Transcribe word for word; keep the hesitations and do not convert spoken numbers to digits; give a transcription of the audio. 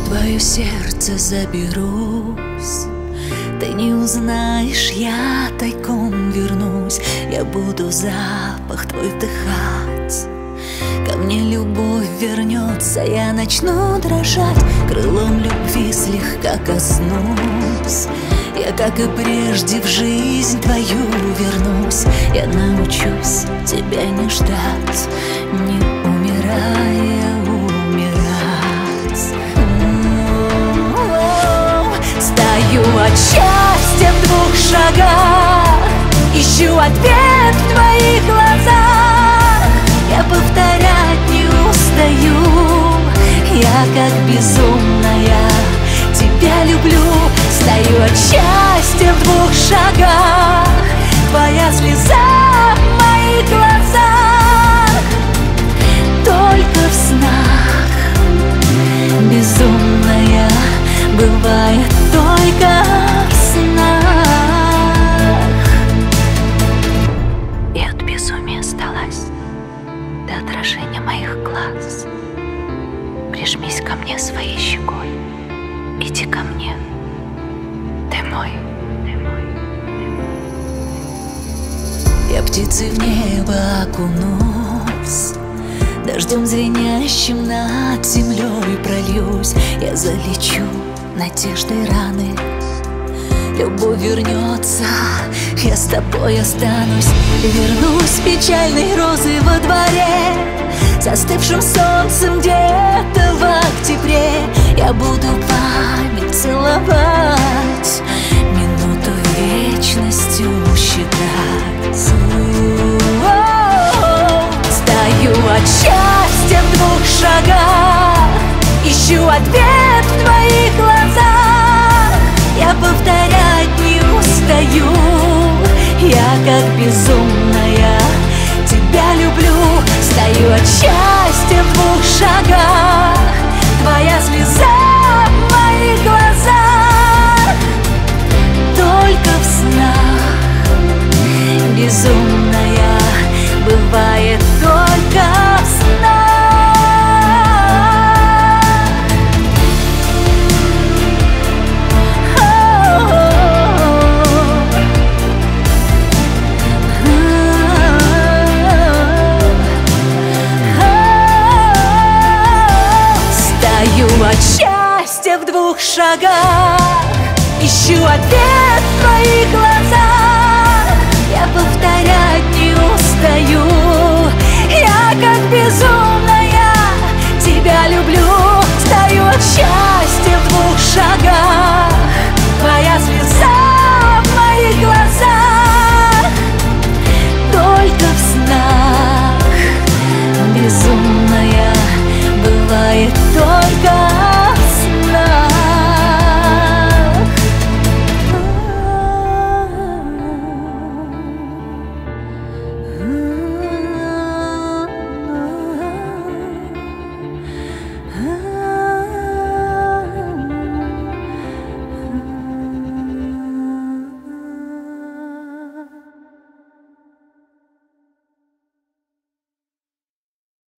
твое сердце заберусь, ты не узнаешь, я тайком вернусь. Я буду запах твой вдыхать, ко мне любовь вернется. Я начну дрожать, крылом любви слегка коснусь. Я, как и прежде, в жизнь твою вернусь. Я научусь тебя не ждать, не умирая умирать. Стою от счастья в двух шагах, ищу ответ в твоих глазах. Я повторять не устаю, я как безумная тебя люблю. Стою от счастья в двух шагах, твоя слеза в моих глазах. Только в снах безумная бывает, только в снах. И от безумия сдалась до отражения моих глаз. Прижмись ко мне своей щекой, иди ко мне, ты мой, ты мой. Я птицей в небо окунусь, дождем звенящим над землей прольюсь. Я залечу надеждой раны, любовь вернется, я с тобой останусь. Вернусь печальной розы во дворе, застывшим солнцем где-то в октябре. Я буду память целовать, минуту вечностью считать. Стою от счастья в двух шагах, ищу ответ в твоих глазах. Я повторять не устаю, я как безумная тебя люблю. Стою от счастья в двух шагах, твоя слеза в моих глазах. Только в снах безумная бывает, только в снах. От счастья в двух шагах, ищу ответ в твоих глазах. Я повторять не устаю,